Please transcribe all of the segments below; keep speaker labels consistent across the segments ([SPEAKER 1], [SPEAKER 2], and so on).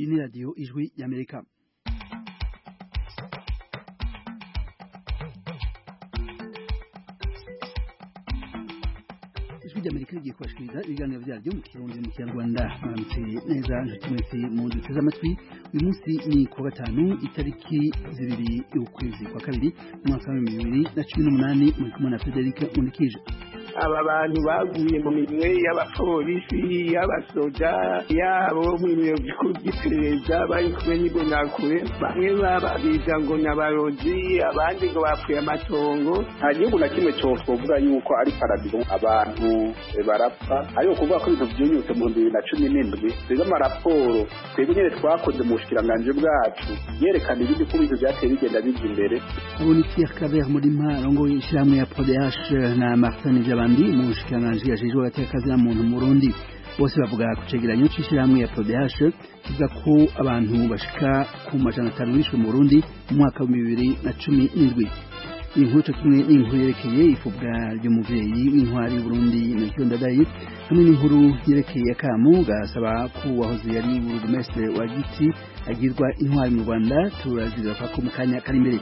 [SPEAKER 1] iyi ni radiyo ijwi y'Amerika. Ijwi ry'Amerika rigiye kubashikiriza ibiganiro byaryo mu Kirundi mu Kinyarwanda. Mwaramutse neza nshuti mwese mu duteze amatwi. Uyu munsi ni kuwa gatanu itariki 2 y'ukwezi kwa kabiri umwaka wa 2018 muri kumwe na Frederic Unikije.
[SPEAKER 2] Aba bantu baguye mu minwe y'abapolisi y'abasoja yabo mu biro bikuru by'iperereza bari kumwe n'ibonakure, bamwe bababiza ngo n'abarozi, abandi ngo bapfuye amatongo.
[SPEAKER 3] Nta gihugu na kimwe twovuga yuko ari paradizo abantu barapfa, ariko kuvuga ko ibintu byunyutse mu 2017 biga amaraporo twebwe nyine twakoze mu bushikiranganje bwacu yerekana ibindi ko ibintu byateye bigenda bijya imbere.
[SPEAKER 1] Ubu Pierre Claver Murima arongoye ishyirahamwe ya PODH na Martin Vyabandi mu bushikiranganje yajejwe agatekazi na muntu mu Burundi. Bose bavuga ku cegeranyo c'ishyirahamwe ya PODH kivuga ko abantu bashika ku majana 5 bishwe mu Burundi mu mwaka wa 2017. Inkuru kimwe n'inkuru yerekeye ifubwa ry'umuvyeyi w'intwari y'Uburundi Melchior Ndadaye, hamwe n'inkuru yerekeye akamu gasaba ko wahoze yari burugumestre wa Giti agirwa intwari mu Rwanda. Turazigaruka ko mu kanya kari imbere.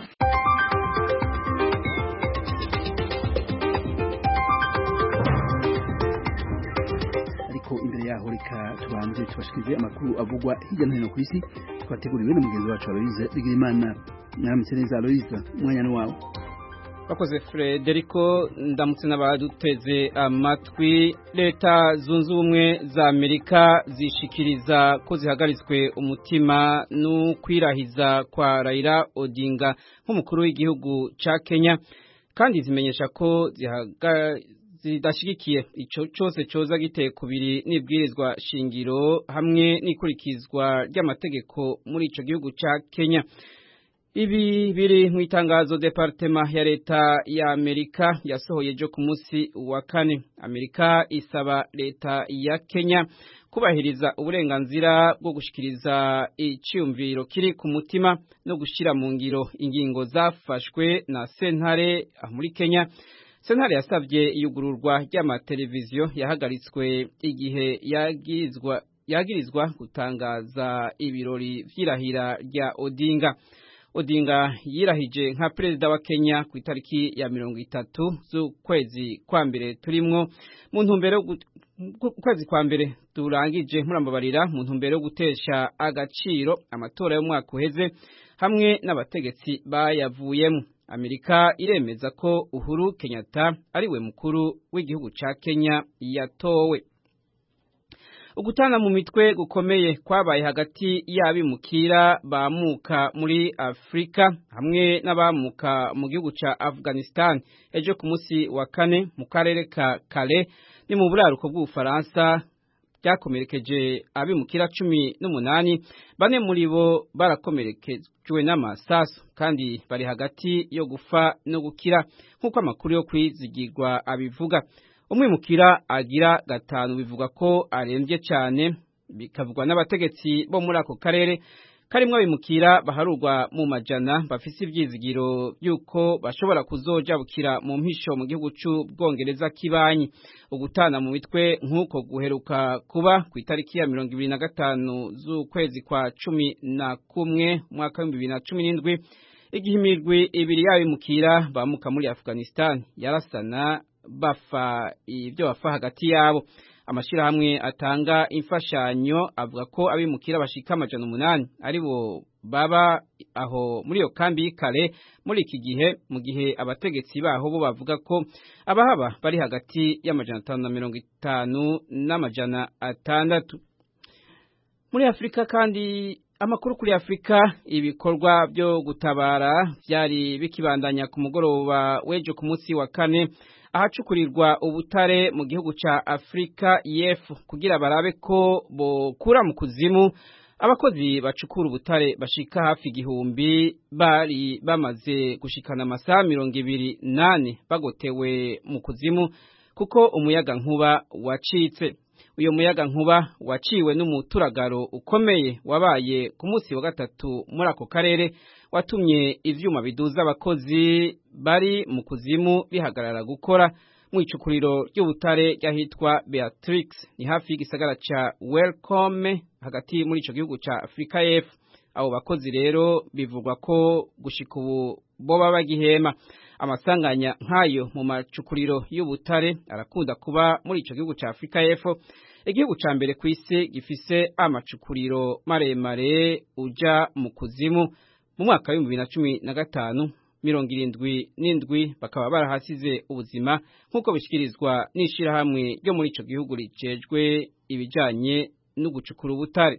[SPEAKER 1] Ariko imbere yaho reka tubanze tubashikirize amakuru avugwa hirya no hino ku isi twateguriwe na mugenzi wacu Aloise Bigirimana. Mwaramutse neza Aloise, umwanya ni wawe.
[SPEAKER 4] Bakoze Frederico, ndamutse n'abaduteze amatwi. Leta zunze ubumwe za Amerika zishikiriza ko zihagaritswe umutima no kwirahiza kwa Raila Odinga nk'umukuru w'igihugu ca Kenya, kandi zimenyesha ko zidashigikiye ico cyose coza giteye kubiri n'ibwirizwa shingiro hamwe n'ikurikizwa ry'amategeko muri ico gihugu ca Kenya. Ibi biri mu itangazo Departema ya leta ya Amerika yasohoye ejo ku munsi wa kane. Amerika isaba leta ya Kenya kubahiriza uburenganzira bwo gushikiriza iciyumviro kiri ku mutima no gushira mu ngiro ingingo zafashwe na sentare muri Kenya. Sentare yasabye iyugururwa ry'amateleviziyo yahagaritswe igihe yagirizwa gutangaza ibirori vy'irahira rya Odinga. Odinga yirahije nka perezida wa Kenya ku itariki ya 30 z'ukwezi kwa mbere turimwo, mu ntumbero kwezi kwa mbere turangije murambabarira, mu ntumbero gutesha agaciro amatora y'umwaka uheze hamwe n'abategetsi bayavuyemo. Amerika iremeza ko Uhuru Kenyatta ariwe mukuru w'igihugu ca Kenya yatowe. Ugutana mu mitwe gukomeye kwabaye hagati y'abimukira bamuka muri Afrika hamwe n'abamuka mu gihugu ca Afghanistan ejo ku munsi wa kane mu karere ka Calais ni mu buraruko bw'Ufaransa byakomerekeje abimukira 18, bane muri bo barakomerekejwe n'amasasu kandi bari hagati yo gufa no gukira nk'uko amakuru yo kwizigirwa abivuga. Umwimukira agira 5 bivuga ko aremvye cyane, bikavugwa n'abategetsi bo muri ako karere karimwe abimukira baharurwa mu majana bafise ivyizigiro byuko bashobora kuzoja bukira mu mpisho mu gihugu c'Ubwongereza kibanyi. Ugutana mu mitwe nk'uko guheruka kuba ku itariki ya 25 z'ukwezi kwa 11 mwaka wa 2017 igihe imirwi ibiri y'abimukira bamuka muri Afghanistan yarasana bafa ibyo bafa hagati yabo. Amashirahamwe atanga imfashanyo avuga ko abimukira bashika 800 aribo baba aho muri yo kambi kale muri iki gihe, mu gihe abategetsi baho bo bavuga ko abahaba bari hagati ya 550 na 600. Muri Afrika kandi, amakuru kuri Afrika, ibikorwa byo gutabara byari bikibandanya ku mugoroba w'ejo ku munsi wa kane ahacukurirwa ubutare mu gihugu ca Afrika y'Epfo kugira barabe ko bokura mu kuzimu abakozi bacukura ubutare bashika hafi 1000 bari bamaze gushikana amasaha 28 bagotewe mu kuzimu kuko umuyaga nkuba wacitse. Uyo muyaga nkuba waciwe n'umuturagaro ukomeye wabaye ku munsi wa gatatu muri ako karere, watumye ivyuma biduza abakozi bari mu kuzimu bihagarara gukora mu icukuriro ry'ubutare ryahitwa Beatrix ni hafi y'igisagara ca Welcome hagati muri ico gihugu ca Afrika y'Epfo. Abo bakozi rero bivugwa ko gushika ubu boba bagihema. Amasanganya nk'ayo mu macukuriro y'ubutare arakunda kuba muri ico gihugu ca Afrika y'Epfo, igihugu ca mbere kw'isi gifise amacukuriro maremare uja mu kuzimu. Mu mwaka wa 2015 77 bakaba barahasize ubuzima nk'uko bishikirizwa n'ishirahamwe ryo muri ico gihugu rijejwe ibijanye no gucukura ubutare.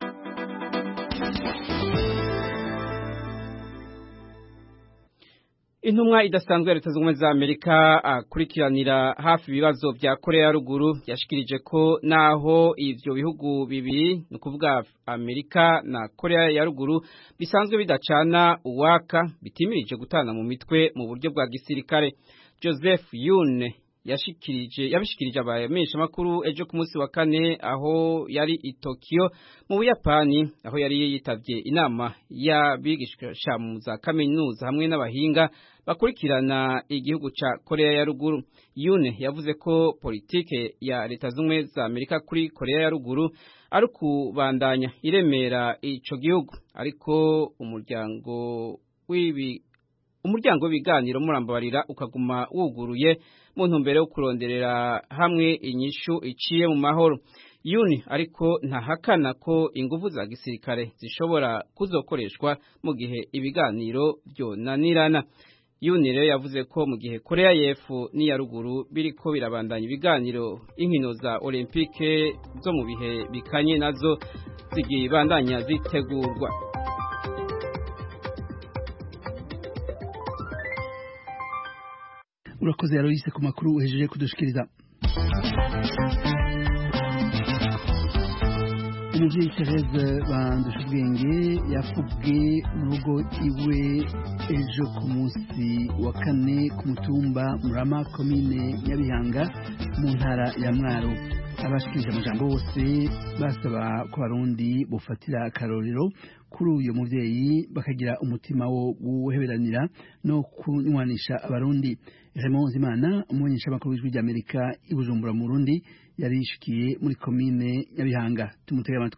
[SPEAKER 4] Intumwa idasanzwe ya Leta Zunze Ubumwe za Amerika akurikiranira hafi ibibazo vya Korea ya Ruguru yashikirije ko naho ivyo bihugu bibiri ni kuvuga Amerika na Korea ya Ruguru bisanzwe bidacana uwaka bitimirije gutana mu mitwe mu buryo bwa gisirikare. Joseph Yun yabishikirije abamenyesha makuru ejo ku munsi wa kane aho yari i Tokyo mu Buyapani, aho yari yitavye inama y'abigisha mu za kaminuza hamwe n'abahinga bakurikirana igihugu ca Korea ya Ruguru. Yune yavuze ko politike ya Leta Zunze za Amerika kuri Korea ya Ruguru ari kubandanya iremera ico gihugu, ariko umuryango w'ibiganiro murambabarira ukaguma wuguruye mu ntumbero yo kuronderera hamwe inyishu iciye mu mahoro. Yuni ariko ntahakana ko ingufu za gisirikare zishobora kuzokoreshwa mu gihe ibiganiro byonanirana. Yuni rero yavuze ko mu gihe Korea y'Epfo n'iya Ruguru biriko birabandanya ibiganiro, inkino za Olympique zo mu bihe bikanye nazo zigibandanya zitegurwa.
[SPEAKER 1] Urakoze Aloise ku makuru uhejeje kudushikiriza. Umuvyeyi Therese Bandushubwenge yafubwe mu rugo iwe ejo ku munsi wa kane ku mutumba Murama komine Nyabihanga mu ntara ya Mwaro. Abashikirije amajambo bose basaba ko Abarundi bofatira akarorero kuri uyu muvyeyi bakagira umutima wo guheberanira no kunywanisha Abarundi. Raymond Zimana umumenyesha makuru w'ijwi ry'Amerika i Bujumbura mu Burundi yarishikiye muri komine Nyabihanga. Tumutege amatwi.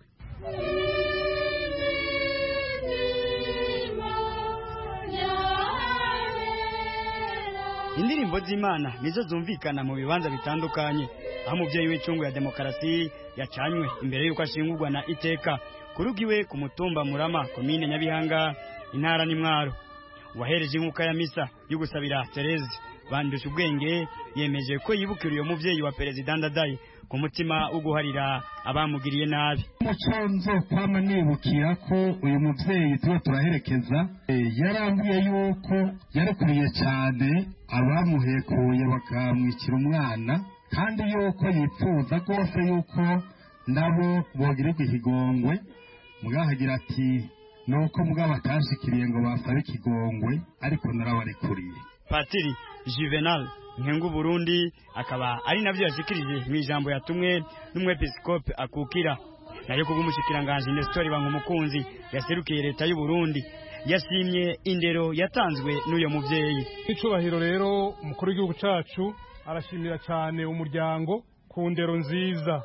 [SPEAKER 5] Indirimbo z'Imana nizo zumvikana mu bibanza bitandukanye, aho umuvyeyi w'icungu ya demokarasi yacanywe imbere yuko ashingurwa na iteka kurugiwe ku mutumba Murama komine Nyabihanga intara ni Mwaro. Wahereje inkuka ya misa yo gusabira Therese Bandushubwenge yemeje ko yibukira uyo muvyeyi wa Perezida Ndadaye ku mutima wo guharira abamugiriye nabi.
[SPEAKER 6] Muconzo kwama nibukira ko uyu muvyeyi tuba turaherekeza yarambuye yuko yarekuriye cyane abamuhekuye bakamwikira umwana, kandi yuko yipfuza rwose yuko nabo bogirirwa ikigongwe. Mugahagira ati nuko mugabo atashikiriye ngo basabe ikigongwe, ariko narabarekuriye.
[SPEAKER 5] Patiri Juvenal Nkengu Burundi akaba ari navyo yashikirije mu ijambo yatumwe n'umwepiskope akukira, nayo kubumushikiranganje Nestor Bankumukunzi yaserukiye leta y'u Burundi yasimye indero yatanzwe n'uyo muvyeyi.
[SPEAKER 7] Icubahiro rero umukuru w'igihugu cacu arashimira cyane umuryango ku ndero nziza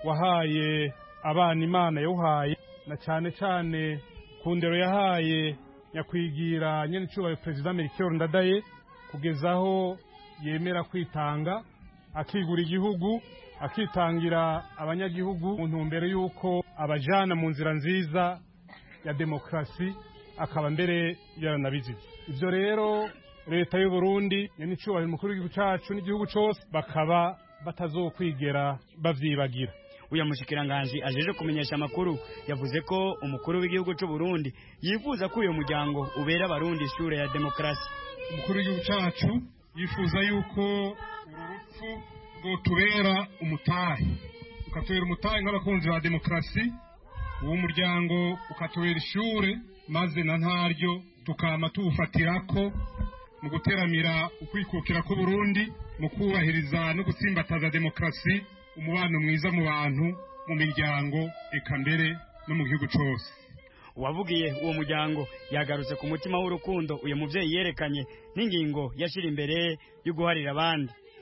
[SPEAKER 7] wahaye abana Imana yawuhaye, na cyane ku ndero yahaye nyakwigira nyene icubahiro Perezida Melchior Ndadaye kugezaho yemera kwitanga akigura igihugu akitangira abanyagihugu mu ntumbero yuko abajana mu nzira nziza ya demokrasi, akaba mbere yaranabizize. Ivyo rero leta y'u Burundi n'icubahiro umukuru w'igihugu cacu n'igihugu cose bakaba batazokwigera bavyibagira.
[SPEAKER 5] Uya mushikiranganje ajeje kumenyesha makuru yavuze ko umukuru w'igihugu cy'u Burundi yifuza ko uyo muryango ubera Abarundi ishure ya demokrasi.
[SPEAKER 6] Umukuru w'igihugu cacu yifuza yuko urupfu rwotubera umutahe, ukatubera umutahe nk'abakunzi ba demokrasi, uwo muryango ukatubera ishure, maze na ntaryo tukama tuwufatirako mu guteramira ukwikukira ko Burundi, mu kubahiriza no gutsimbataza demokrasi, umubano mwiza mu bantu, mu miryango, eka mbere no mu gihugu cose.
[SPEAKER 5] Uwavugiye uwo muryango yagarutse ku mutima w'urukundo uyu muvyeyi yerekanye n'ingingo yashira imbere yo guharira abandi.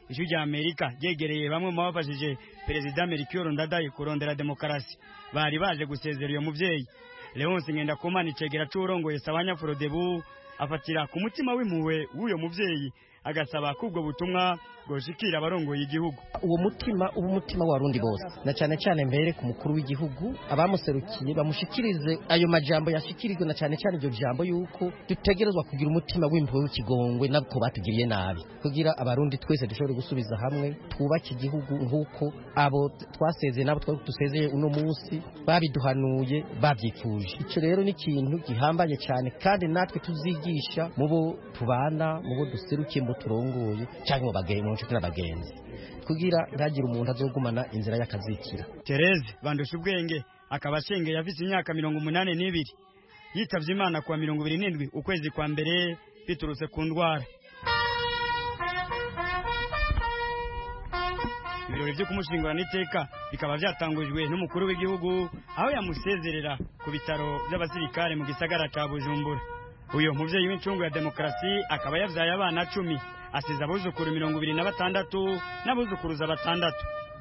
[SPEAKER 5] ijwi rya Amerika ryegereye bamwe mu bafashije perezida Melchior Ndadaye kurondera demokarasi bari baje gusezera uyo muvyeyi. Leonce Ngendakumana icegera c'urongoye Sawanya Frodebu afatira ku mutima w'impuhwe w'uyo muvyeyi agasaba kubwo butumwa bwoshikira abarongoye igihugu.
[SPEAKER 8] Uwo mutima umutima warundi bose na cyane cyane mbere ku mukuru w'igihugu abamuserukiye bamushikirize ayo majambo yashikirijwe na cyane cyane iryo jambo yuko dutegerezwa kugira umutima w'impuhwe w'ikigongwe nabwo batugiriye nabi kugira abarundi twese dushobore gusubiza hamwe twubake igihugu nk'uko abo twasezeye nabo dusezeye uno munsi babiduhanuye babyifuje. Ico rero ni ikintu gihambaye cyane kandi natwe tuzigisha mu bo tubana mu bo duserukiye mu turongoye cyangwa bageye inshuti n'abagenzi kugira ntagire umuntu azogumana inzira y'akazikira.
[SPEAKER 5] Therese Bandusha ubwenge akaba ashengeye afite imyaka 82 yitavye Imana kwa 27 ukwezi kwa mbere biturutse ku ndwara. Ibirori byo kumushingurana iteka bikaba byatangujwe n'umukuru w'igihugu aho yamusezerera ku bitaro by'abasirikare mu gisagara ca Bujumbura. Uyo muvyeyi w'incungu ya demokarasi akaba yavyaye abana 10 asize abuzukuru 26 n'abuzukuruza 6.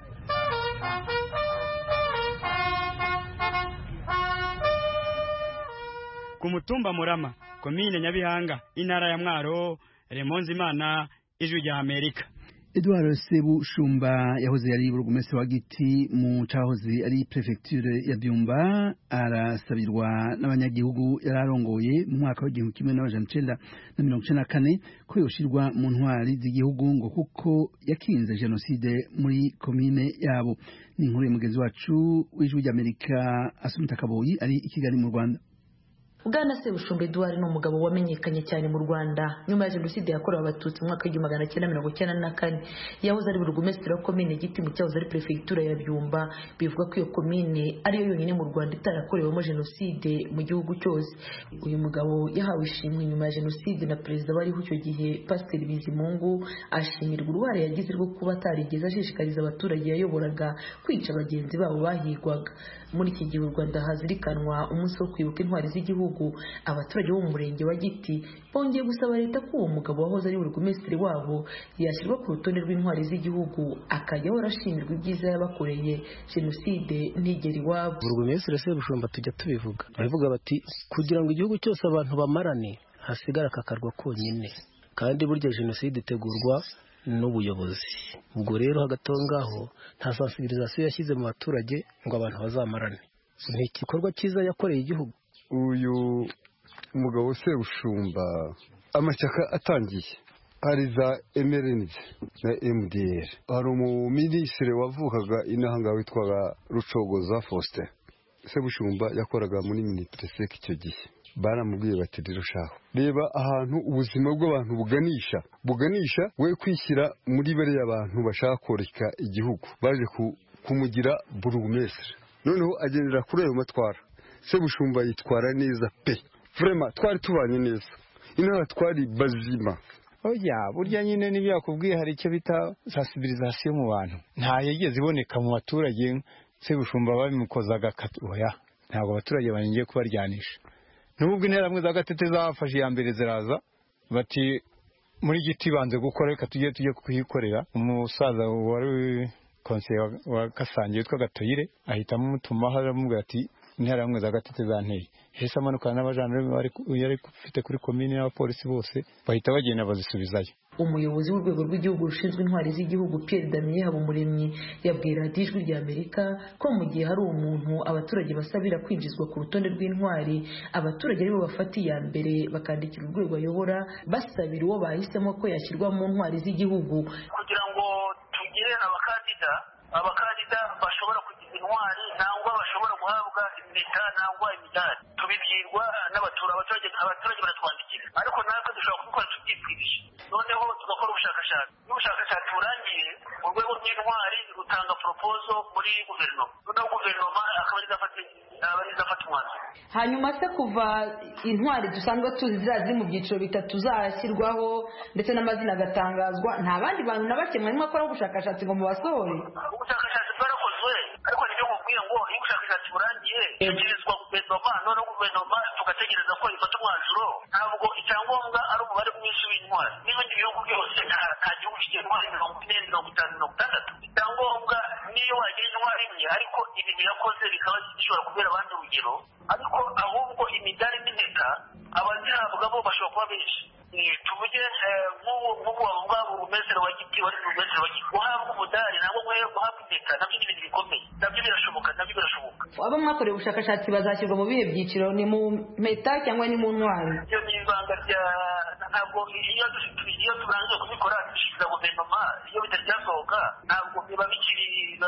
[SPEAKER 5] Ku mutumba Murama, komine Nyabihanga, intara ya Mwaro, Remonzi Imana, ijwi rya Amerika.
[SPEAKER 1] Edouard Sebushumba yahoze ari burugumestre wa Giti mu cahoze ari prefecture ya Byumba arasabirwa n'abanyagihugu yararongoye mu mwaka wa 1994 ko yoshirwa mu ntwari z'igihugu ngo kuko yakinze genocide muri komine yabo. Ni inkuru y'umugenzi wacu w'ijwi ry'Amerika Asumta Kaboyi ari i Kigali mu Rwanda.
[SPEAKER 9] Bwana Sebushumba Edouard ni umugabo wamenyekanye cyane mu Rwanda nyuma ya jenoside yakorewe abatutsi mu mwaka wa 1994. Yahoze ari burugumestre wa komine Giti mu cyahoze ari prefecture ya Byumba. Bivuga ko iyo komine ariyo yonyine mu Rwanda itarakorewemo jenoside mu gihugu cyose. Uyu mugabo yahawe ishimwe nyuma ya jenoside na perezida wariho icyo gihe Pasteur Bizimungu, ashimirwa uruhare yagize rwo kuba atarigeze ashishikariza abaturage yayoboraga kwica bagenzi babo bahigwaga. Muri iki gihe u Rwanda hazirikanwa umunsi wo kwibuka intwari z'igihugu, abaturage bo mu murenge wa Giti bongeye gusaba leta ko uwo mugabo wahoze ari burugumestre wabo yashyirwa ku rutonde rw'intwari z'igihugu akajya warashimirwa ibyiza yabakoreye jenoside ntigera iwabo.
[SPEAKER 8] Burugumestre Sebushumba tujya tubivuga baravuga bati kugira ngo igihugu cyose abantu bamarane hasigara akakarwa konyine, kandi burya jenoside itegurwa n'ubuyobozi. Ubwo rero hagatongaho nta sensibilisation yashyize mu baturage ngo abantu bazamarane. Ni igikorwa cyiza yakoreye igihugu.
[SPEAKER 10] Uyu mugabo Sebushumba amashyaka atangiye hari za MRND na MDR. Hari umuminisitiri wavukaga inahanga witwaga Rucogoza Faustin. Sebushumba yakoraga muri Minitresek icyo gihe. Baramubwiye bati rero shaho reba ahantu ubuzima bw'abantu buganisha we kwishyira muri bare y'abantu bashaka koreka igihugu, baje kumugira burugumestre. Noneho agendera kuri ayo matwara. Sebushumba yitwara neza pe, vraiment twari tubanye neza, inaha twari bazima.
[SPEAKER 11] Oya burya nyine nibyo yakubwiye, hari icyo bita sensibilisation mu bantu nta yigeze iboneka mu baturage. Sebushumba babimukozaga oya, ntabwo abaturage bangiye kubaryanisha. Nubwo interamwe za Gatete zafashe ya mbere ziraza bati muri Giti banze gukora, reka tujye kuyikorera. Umusaza wari konseye wa Kasange witwa Gatoyire ahitamo umutuma haramubwira ati interamwe za Gatete zanteye. Hese amanukana n'abajandarume yari ufite kuri komine n'abapolisi bose bahita bagenda bazisubizayo.
[SPEAKER 9] Umuyobozi w'urwego rw'igihugu rushinzwe intwari z'igihugu Pierre Damien Habumuremyi yabwira Ijwi rya Amerika ko mu gihe hari umuntu abaturage basabira kwinjizwa ku rutonde rw'intwari, abaturage aribo bafata iya mbere bakandikira urwego ayobora basabira uwo bahisemo ko yashyirwa mu ntwari z'igihugu
[SPEAKER 12] kugira ngo tugire abakandida bashobora kugira intwari nangwa bashobora guhabwa impeta nangwa imidari. Tubibwirwa abaturage baratwandikira, ariko natwe dushobora kubikora tubyifurije. Noneho tugakora ubushakashatsi. N'ubushakashatsi burangiye urwego rw'intwari rutanga propozo muri guverinoma, noneho guverinoma akaba ari izafata umwanzuro.
[SPEAKER 9] Hanyuma se kuva intwari dusanzwe tuzi ziri mu byiciro bitatu zashyirwaho ndetse n'amazina agatangazwa, nta bandi bantu na bake mwarimo akora ubushakashatsi ngo mubasohore?
[SPEAKER 12] Ubushakashatsi bwarakozwe, ariko nibyo nkubwira ngo iyo ubushakashatsi burangiye yoherezwa guverinoma noneho guverinoma tugategereza ko ifata umwanzuro ntabwo icyangombwa ari umubare mwinshi w'intwari n'ibindi bihugu byose nta gihugu kigira intwari 40, 50, 60. icyangombwa niyo wagira intwari imwe ariko ibintu yakoze bikaba bishobora kubera abandi urugero ariko ahubwo imidari n'impeta abazihabwa bo bashobora kuba benshi tuvuge nk'ubu wavuga urumesero wa giti wari urumesero wa giti guhabwa umudari ntabwo guhabwa impeta nabyo ni ibintu bikomeye nabyo birashoboka
[SPEAKER 9] abo mwakoreye ubushakashatsi bazashyirwa mu bihe byiciro ni mu mpeta cyangwa ni mu ntwari
[SPEAKER 12] iyo ni ibanga rya ntabwo iyo turangiye kubikora dushyikiriza guverinoma iyo bitaryasohoka ntabwo biba bikiri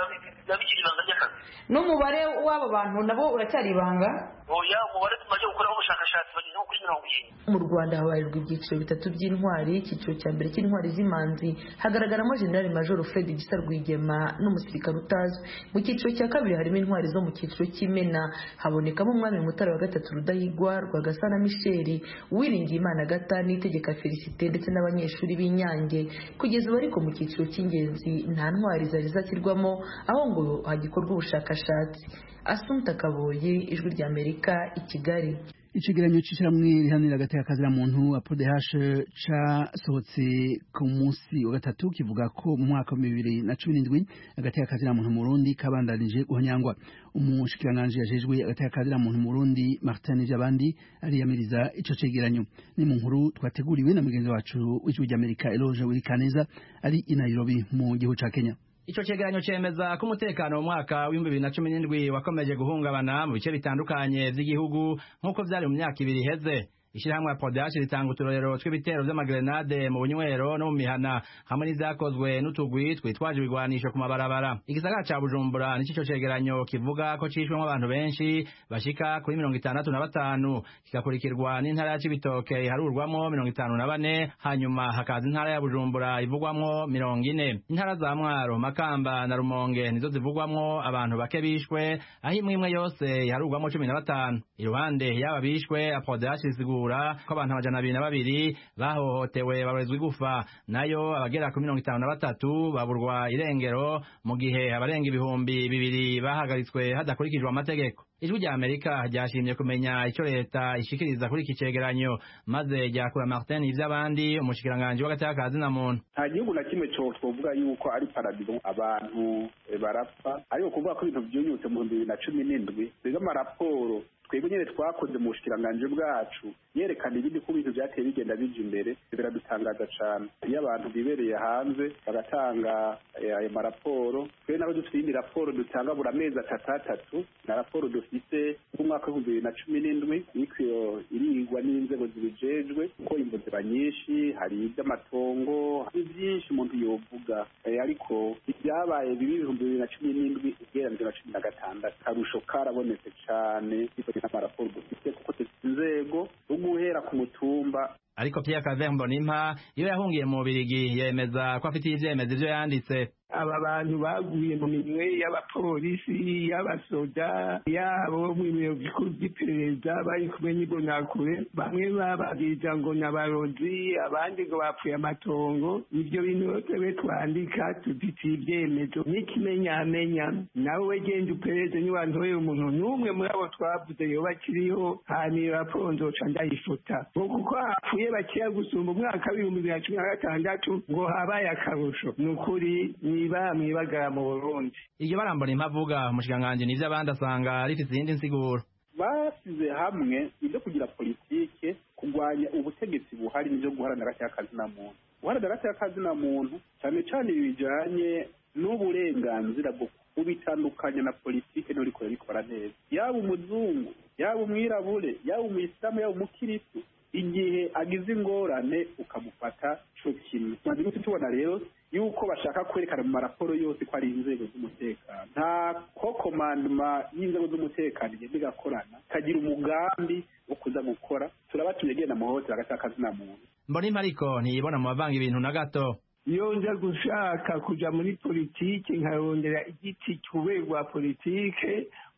[SPEAKER 12] ibanga ry'akazi
[SPEAKER 9] n'umubare w'abo bantu nabo uracyari ibanga
[SPEAKER 12] oya umubare tumaze gukoraho ubushakashatsi bageze nko kuri 70.
[SPEAKER 9] mu Rwanda habarirwa ibyiciro bitatu by'intwari. Icyiciro cya mbere cy'intwari z'imanzi hagaragaramo General Major Fred Gisa Rwigema n'umusirikare utazwi. Mu cyiciro cya kabiri harimo intwari zo mu cyiciro cy'imena habonekamo umwami Mutara wa gatatu Rudahigwa, Rwagasana Michel, Uwiringiyimana Agata n'Itegeka Felicite ndetse n'abanyeshuri b'Inyange. Kugeza ubu ariko mu cyiciro cy'ingenzi nta ntwari zari zashyirwamo aho ngo hagikorwa ubushakashatsi. Assumpta Kaboye, Ijwi ry'Amerika, i Kigali.
[SPEAKER 1] Ikigeranyo cy'ishyirahamwe rihanira agateka muntu APRODH casohotse ku munsi wa gatatu kivuga ko mu mwaka wa 2017 agateka muntu mu Burundi kabandanije guhanyangwa. Umushikiranganji yajejwe agateka muntu mu Burundi Martin Vyabandi ariyamiriza ico cegeranyo. Ni mu nkuru twateguriwe na mugenzi wacu w'Ijwi ry'Amerika Eloge Wirikaneza ari i Nairobi mu gihugu ca Kenya.
[SPEAKER 13] Ico cegeranyo cemeza ko umutekano mu mwaka wa 2017 wakomeje guhungabana mu bice bitandukanye by'igihugu nk'uko vyari mu myaka ibiri iheze. Ishirahamwe APRODH ritanga uturorero tw'ibitero vy'amagrenade mu bunywero no mu mihana hamwe n'ivyakozwe n'utugwi twitwaje ibigwanisho ku mabarabara. Igisagara ca Bujumbura nico cegeranyo kivuga ko cishwemo abantu benshi bashika kuri 65, kigakurikirwa n'intara ya Cibitoke iharurwamo 54, hanyuma hakaza intara ya Bujumbura ivugwamwo 40. Intara za Mwaro, Makamba na Rumonge nizo zivugwamwo abantu bake bishwe, aho imwe yose iharurwamo 15. Iruhande y'aba bishwe APRODH ko abantu 202 bahohotewe barezwe gufa, nayo abagera ku 53 baburwa irengero mu gihe abarenga ibihumbi 2 bahagaritswe hadakurikijwe amategeko. Ijwi ry'Amerika ryashimye kumenya icyo leta ishikiriza kuri iki cegeranyo maze ryakura Martin Ivyabandi, umushikiranganje w'agateka muntu.
[SPEAKER 3] Nta gihugu na kimwe cyo twovuga yuko ari paradizo abantu barapfa, ariko kuvuga ko ibintu byunyutse mu 2017 biga amaraporo twebwe nyene twakoze mu bushikiranganje bwacu yerekana ibindi ko ibintu byateye bigenda bije imbere biradutangaza cyane. Iyo abantu bibereye hanze bagatanga ayo maraporo, twe nabo dufite raporo dutanga buri amezi atatu na raporo dufite mu mwaka wa 2017 ikwiyo irigwa n'inzego zibijejwe ko imvuzira nyinshi hari iby'amatongo hari byinshi umuntu yovuga, ariko ibyabaye bibi 2017 ugereranyije na 2016 karusho karabonetse cyane n'amaraporo dufite kuko inzego guhera ku mutumba.
[SPEAKER 13] Ariko Pierre Claver Mbonimpa iyo yahungiye mu Bubiligi yemeza ko afite ivyemezo ivyo yanditse.
[SPEAKER 2] Aba bantu baguye mu minwe y'abapolisi y'abasoda yabo mu biro bikuru by'iperereza bari kumwe n'ibonakure, bamwe bababwira ngo n'abarozi abandi ngo bapfuye amatongo. Ibyo bintu twebwe twandika tuditi ibyemezo n'ikimenyamenya, nawe genda uperereze niwantoye umuntu n'umwe muri abo twavuze yoba akiriho, hanyuma raporo nzoca ndayifota kuko hapfuye bakeya gusumba umwaka w'2016 ngo habaye akarusho. Nukuri mwibagara mu Burundi.
[SPEAKER 13] Iryo barambona impavuga umushikanganje n'ivyo abandi asanga rifite izindi nsiguro.
[SPEAKER 3] Basize hamwe ibyo kugira politike kurwanya ubutegetsi buhari n'ibyo guharanira agateka muntu. Guharanira agateka muntu cyane cyane ibijanye n'uburenganzira bwo kubitandukanya na politike no rikora bikora neza. Yaba umuzungu, yaba umwirabure, yaba umuyisilamu, yaba umukiristo, igihe agize ingorane ukamufata cyo kimwe. Maze tubona rero yuko bashaka kwerekana mu maraporo yose ko ari inzego z'umutekano. Nta ko commandement y'inzego z'umutekano igenda igakorana kagira umugambi wo kuza gukora. Turabatumye genda mu hotel agataka muntu.
[SPEAKER 13] Mbonimpa ariko ntiyibona mu bavanga ibintu na gato.
[SPEAKER 2] Iyo nja gushaka kuja muri politike nkarondera igiti cyuberwa politike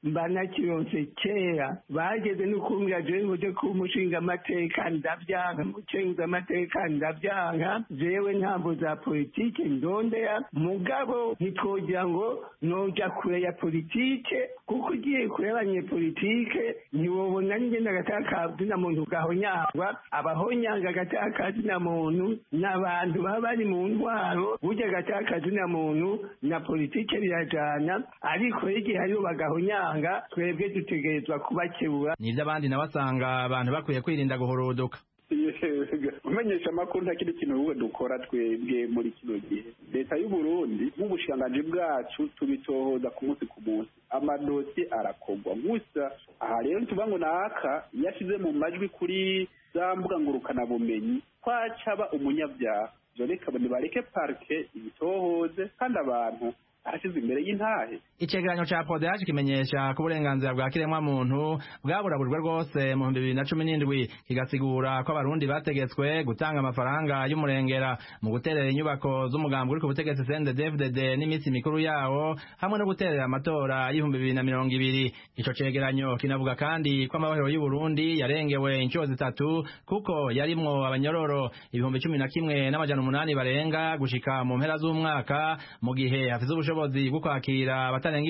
[SPEAKER 2] mba nakironse kera bageze no kumbwira jewe nguje ku umushinga amateka ndavyanka mucenguza amateka ndavyanka jewe ntambo za politike ndondera mugabo ntitwogira ngo noja kure ya politike kuko ugiye kure y'abanyepolitike ntiwobona n'ingenda agatakazi na muntu gahonyangwa abahonyanga agatakazi na muntu n'abantu baba bari mu ntwaro burya agatakazi na muntu na politike birajana ariko igihe hariho bagahonyanga twebwe dutegerezwa kubakebura
[SPEAKER 13] nivyo abandi nabasanga abantu bakwiye kwirinda guhuruduka
[SPEAKER 3] umenyesha amakuru nta kindi kintu ubu dukora twebwe muri kino gihe leta y'u Burundi nk'ubushikiranganji bwacu tubitohoza ku munsi ku munsi amadosiye arakogwa gusa aha rero tuvuga ngo naka yashize mu majwi kuri za mbuga ngurukana bumenyi kwacaba umunyabyaha ivyo reka nibareke parke ibitohoze kandi abantu arashize imbere y'intahe.
[SPEAKER 13] Icegeranyo ca PODH kimenyesha ko uburenganzira bwa kiremwa muntu bwaburaburwa rwose mu 2017 kigasigura ko abarundi bategetswe gutanga amafaranga y'umurengera mu guterera inyubako z'umugambi uri ku butegetsi CNDD-FDD n'iminsi mikuru yawo hamwe no guterera amatora y'ibihumbi 2020. Ico cegeranyo kinavuga kandi ko amahoro y'u Burundi yarengewe inshuro zitatu kuko yarimwo abanyororo 11,800 barenga gushika mu mpera z'umwaka mu gihe hafize ubushobozi bwo kwakira abatarenga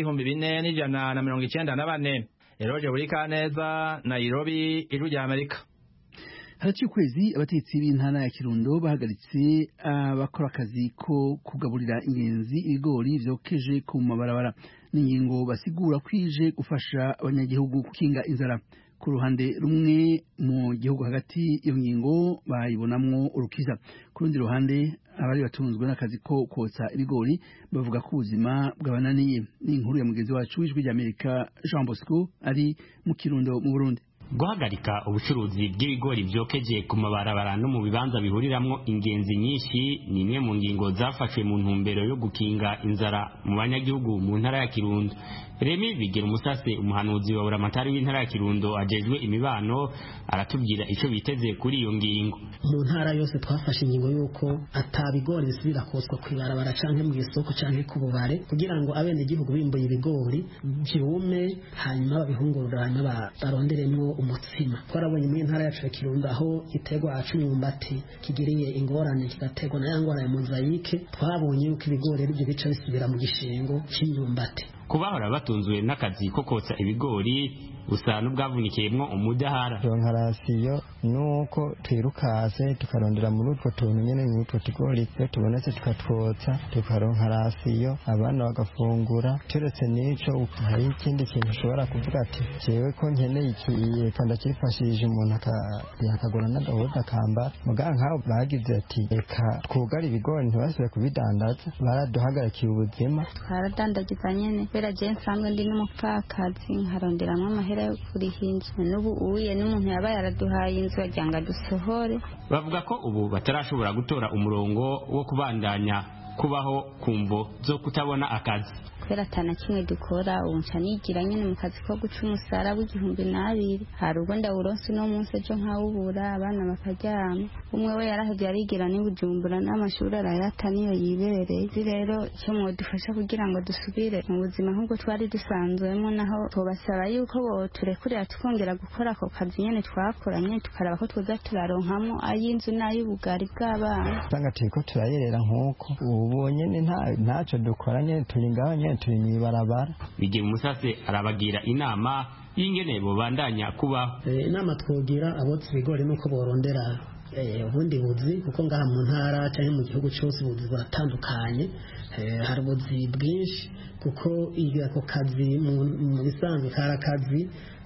[SPEAKER 13] 4,494. Eroje Burikaneza, Nairobi, Ijwi rya Amerika.
[SPEAKER 1] Haraciye ukwezi abatetsi b'intara ya Kirundo bahagaritse abakora akazi ko kugaburira ingenzi ibigori vyokeje ku mabarabara n'ingingo basigura kwije gufasha abanyagihugu kukinga inzara. Ku ruhande rumwe mu gihugu hagati iyo ngingo bayibonamwo urukiza, ku rundi ruhande abari batunzwe n'akazi ko kotsa ibigori bavuga ko ubuzima bwabananiye. Ni inkuru ya mugenzi wacu w'Ijwi rya Amerika Jean Bosco ari mu Kirundo mu Burundi.
[SPEAKER 14] Guhagarika ubucuruzi bw'ibigori vyokeje ku mabarabara no mu bibanza bihuriramwo ingenzi nyinshi ni imwe mu ngingo zafashwe mu ntumbero yo gukinga inzara mu banyagihugu mu ntara ya Kirundo. Remi Bigira Umusase, umuhanuzi wa buramatari w'intara ya Kirundo ajejwe imibano, aratubwira ico biteze kuri iyo ngingo.
[SPEAKER 15] Mu ntara yose twafashe ingingo yuko atabigori bisubira koswa kwibarabara canke mu isoko canke ku bubare kugira ngo abene gihugu bimbuye ibigori byume hanyuma babihungurura hanyuma baronderemwo umutsima. Twarabonye mu ntara yacu ya Kirundo aho itegwa acumyumbati kigiriye ingorane kigategwa na yangora ya mozaique, twabonye yuko ibigori ari byo bica bisubira mu gishengo cy'imyumbati.
[SPEAKER 14] Kubahora batunzwe n'akazi ko kotsa ibigori gusa n'ubwavunikiyemwo umudahara.
[SPEAKER 16] Ronkarasiyo nuko twirukase tukarondera muri utwo tuntu nyene muri utwo tugori iyo tubonetse tukatwotsa tukaronkarasiyo abana bagafungura. Turetse n'ico hari ikindi kintu ushobora kuvuga ati jewe ko nkeneye iki kandi akifashije umuntu akagura n'agahuza akambara muga nk'aho bagize ati reka twugare ibigori ntibasubire kubidandaza baraduhagarikiye ubuzima.
[SPEAKER 17] Twaradandagiza nyene kubera je nsanzwe ndi n'umupfakazi nkaronderamwo amahera yo kuriha inzu n'ubu uye n'umuntu yabaye araduhaye inzu agira ngo adusohore.
[SPEAKER 14] Bavuga ko ubu batarashobora gutora umurongo wo kubandanya kubaho kumvo zo kutabona akazi.
[SPEAKER 17] Kubera atana kimwe dukora ubu nca nigira nyene mu kazi ko guca umusara w'2,200 hari ubwo ndawuronse no munsi ejo nkawubura abana bakaryama. Umwe we yarahevye arigira ni Bujumbura n'amashuri arayata niyo yibereye. Rero cyo mwodufasha kugira ngo dusubire mu buzima nk'ubwo twari dusanzwemo, naho tubasaba yuko bo turekurira tukongera gukora ako kazi nyene twakoranye tukaraba ko twoza turaronkamo ay'inzu n'ay'ubugari bw'abana.
[SPEAKER 16] Sanga turiko turayerera nk'uko ubu nyene ntaco dukoranye turi ngaho nyene turi mwibarabara.
[SPEAKER 14] Bigira Umusase arabagira inama y'ingene bobandanya kubaho.
[SPEAKER 15] Inama twogira abotsa ibigori nuko borondera ubundi buzi kuko ngaha mu ntara cyangwa mu gihugu cyose ubuzi buratandukanye. Hari ubuzi bwinshi kuko ako kazi mu bisanzwe kari akazi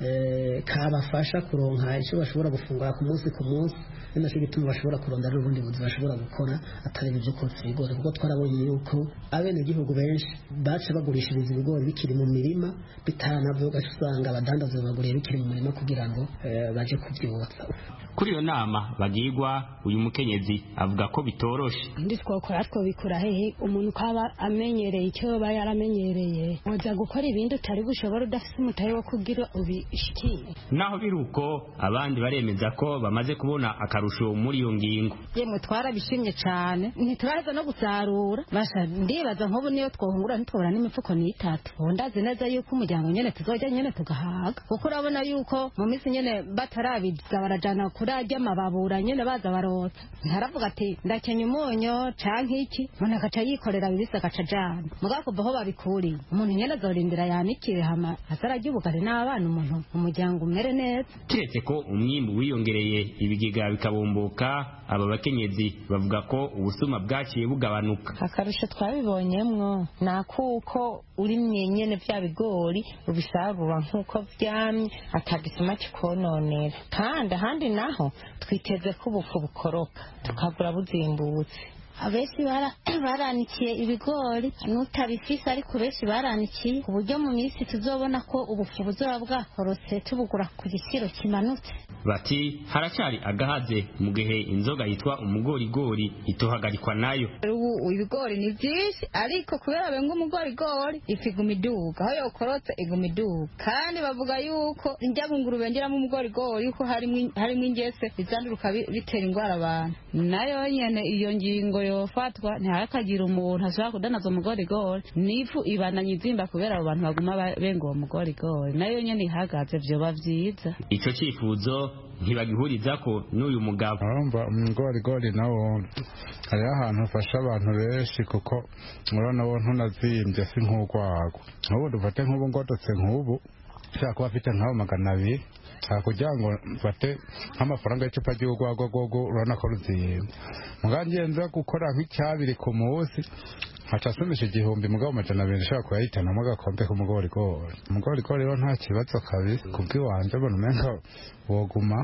[SPEAKER 15] kabafasha kuronka icyo bashobora gufungura ku munsi ninaco gituma bashobora kurondera ubundi buzi bashobora gukora atari ibyo kotsa ibigori kuko twarabonye yuko abene gihugu benshi bace bagurishiriza ibigori bikiri mu mirima bitanavyo gasanga abadandaza baguriye bikiri mu mirima kugira ngo baje kubyotsa.
[SPEAKER 14] Kuri iyo nama bagirwa uyu mukenyezi avuga ko bitoroshe.
[SPEAKER 18] Ndi twokora twobikura hehe umuntu kaba amenyereye icyo ba yaramenyereye oza gukora ibindi utari gushobora udafite umutahe wo kugira ubishikiye.
[SPEAKER 14] Naho biruko abandi baremeza ko bamaze kubona akaru akarusho muri iyo ngingo.
[SPEAKER 19] Yemwe twarabishimye cyane ntituraza no gusarura basha ndibaza nk'ubu niyo twohungura ntitwora n'imifuko n'itatu ndazi neza yuko umuryango nyene tuzojya nyene tugahaga kuko urabona yuko mu minsi nyene batarabiza barajana kurarya amababura nyene baza barotsa ntaravuga ati ndakenya umunyo canke iki umuntu agaca yikorera bibisa agaca jana mugabo kuva aho babikuriye umuntu nyene azorindira yanikire hama azararya ubugari n'abana umuntu umuryango umere neza.
[SPEAKER 14] Kiretse ko umwimbu wiyongereye ibigega bikabomboka aba bakenyezi bavuga ko ubusuma bwaciye bugabanuka.
[SPEAKER 20] Akarusho twabibonyemwo nakuko urimye nyene vya bigori ubisarura nkuko vyamye atagisuma kikononera kandi ahandi naho twiteze ko ubufu bukoroka tukagura buzimbutse.
[SPEAKER 17] Abenshi baranikiye ibigori n'utabifise ariko benshi baranikiye ku buryo mu minsi tuzobona ko ubufu buzoba bwakorotse tubugura ku giciro kimanutse.
[SPEAKER 14] Bati haracyari agahaze mu gihe inzoga yitwa umugorigori itohagarikwa nayo.
[SPEAKER 21] Ubu ibigori ni byinshi ariko kubera benga umugorigori ifiguma iduga aho yokorotse iguma iduga kandi bavuga yuko njya bunguru bengeramo umugorigori yuko harimo ingese bizanduruka bitera ingwara abantu nayo nyene iyo ngingo yofatwa ntihakagira umuntu ashobora kudanaza umugorigori n'ifu ibananye izimba kubera abo bantu baguma benga uwo mugorigori nayo nyene ihagaze vyoba vyiza.
[SPEAKER 14] Ico cifuzo ntibagihuriza ko n'uyu mugabo
[SPEAKER 22] urumva umugorigori nawo hariho ahantu ufasha abantu benshi kuko urabona wo ntunazimbye si nk'urwagwa nk'ubu dufate nk'ubu ngodotse nk'ubu ushaka kuba afite nk'abo 200 kugira ngo mfate nk'amafaranga y'icupa ry'urwagwa rwogo urabona ko ruzimba mugangiye nza gukora nk'icyabiri ku munsi haca asumisha 1000 mugabo 200 ushaka kuyahitanamo agakombe k'umugorigori. Umugorigori rero nta kibazo kabisa kubw'iwanje mbona umenga woguma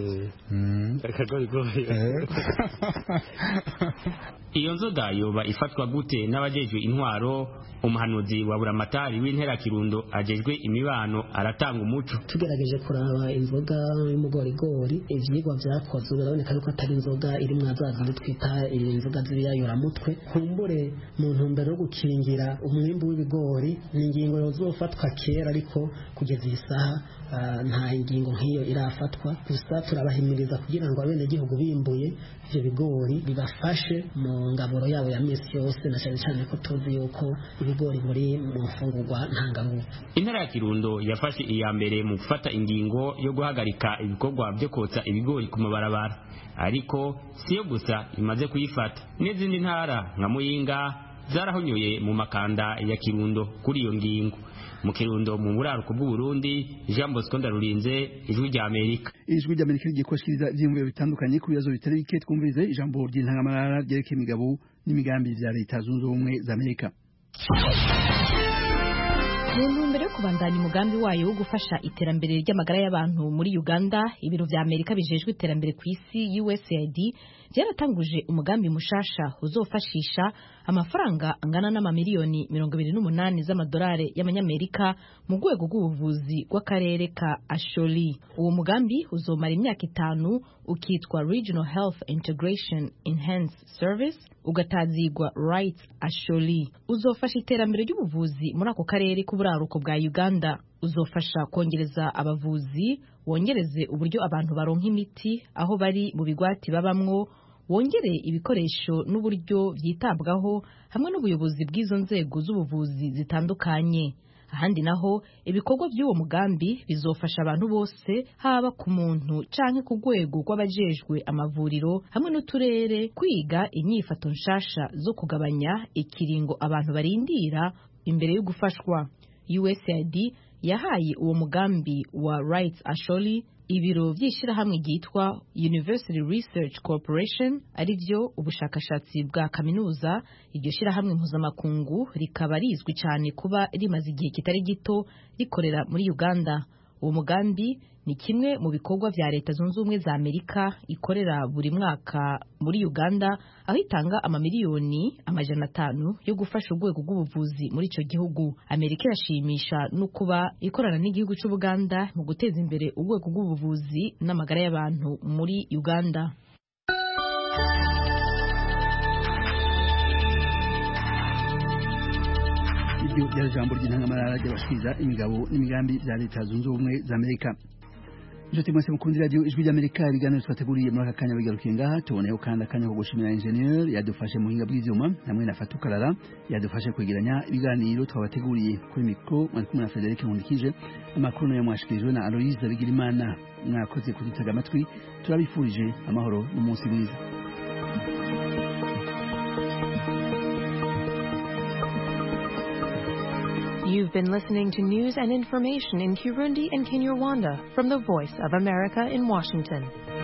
[SPEAKER 14] iyo nzoga yoba ifatwa gute n'abajejwe intwaro? Umuhanuzi wa Buramatari w'intera Kirundo ajejwe imibano aratanga umuco.
[SPEAKER 15] Tugerageje kuraba inzoga y'umugorigori ivyigwa vyakozwe biraboneka yuko atari inzoga iri mwazazi twita inzoga z'ibiyayura mutwe kumbure mu ntumbero yo gukingira umwimbu w'ibigori ni ingingo yozofatwa kera ariko kugeza isaha nta ingingo nk'iyo irafatwa gusa turabahimiriza kugira ngo abene gihugu bimbuye ivyo bigori bibafashe mu ngaburo yabo ya misi yose na cyane cyane ko tuzi yuko ibigori muri mu mfungurwa ntanganguvu.
[SPEAKER 14] Intara ya Kirundo yafashe iya mbere mu gufata ingingo yo guhagarika ibikorwa byo kotsa ibigori ku mabarabara ariko siyo gusa imaze kuyifata n'izindi ntara nka Muyinga zarahonyoye mu makanda ya Kirundo kuri iyo ngingo. Mu Kirundo mu buraruko bw'u Burundi, Jean Bosco Ndarurinze, Ijwi rya Amerika.
[SPEAKER 1] Ijwi rya Amerika ryikoshiriza ivyiyumviro bitandukanye ku bibazo bitari bike twumvirize ijambo ry'intangamarara ryerekeye imigabo n'imigambi vya Leta Zunze Ubumwe za Amerika.
[SPEAKER 23] Mu ntumbero yo kubandanya umugambi wayo wo gufasha iterambere ry'amagara y'abantu muri Uganda, ibiro vya Amerika bijejwe iterambere ku isi USAID byaratanguje umugambi mushasha uzofashisha amafaranga angana n'amamiliyoni 28 z'amadolari y'amanyamerika mu rwego rw'ubuvuzi bw'akarere ka Asholi. Uwo mugambi uzomara imyaka 5 ukitwa Regional Health Integration Enhanced Service ugatazigwa Right Asholi. Uzofasha iterambere ry'ubuvuzi muri ako karere k'uburaruko bwa Uganda. Uzofasha kongereza abavuzi, wongereze uburyo abantu baronka imiti aho bari mu bigwati babamwo, wongere ibikoresho n'uburyo vyitabwaho hamwe n'ubuyobozi bw'izo nzego z'ubuvuzi zitandukanye. Ahandi naho ibikorwa by'uwo mugambi bizofasha abantu bose haba ku muntu canke ku rwego rw'abajejwe amavuriro hamwe n'uturere kwiga inyifato nshasha zo kugabanya ikiringo abantu barindira imbere yo gufashwa. USAID yahaye uwo mugambi wa Rights Asholi ibiro vy'ishirahamwe ryitwa University Research Corporation arivyo ubushakashatsi bwa kaminuza. Iryo shirahamwe mpuzamakungu rikaba rizwi cyane kuba rimaze igihe kitari gito rikorera muri Uganda. Uwo mugambi ni kimwe mu bikorwa vya Leta Zunze Ubumwe za Amerika ikorera buri mwaka muri Uganda, aho itanga amamiliyoni 500 yo gufasha urwego rw'ubuvuzi muri ico gihugu. Amerika irashimisha no kuba ikorana n'igihugu cy'u Buganda mu guteza imbere urwego rw'ubuvuzi n'amagara y'abantu muri Uganda.
[SPEAKER 1] Iryo ryari jambo ry'intangamarara ry'abashikiriza imigabo n'imigambi vya Leta Zunze Ubumwe za Amerika. Inshuti mwese mukundi radio ijwi ry'Amerika ibiganiro twateguriye muri aka kanya bigarukiye ngaha tuboneyeho kandi akanya ko gushimira ingenieur yadufashe mu buhinga bw'ivyuma hamwe na Fatukarara yadufashe kwegeranya ibiganiro twabateguriye kuri mikro mwari kumwe na Frederic Nkundikije amakuru nayo mwashikirijwe na Aloise Bigirimana mwakoze kudutega amatwi turabifurije amahoro n'umunsi mwiza.
[SPEAKER 4] You've been listening to news and information in Kirundi and Kinyarwanda from the Voice of America in Washington.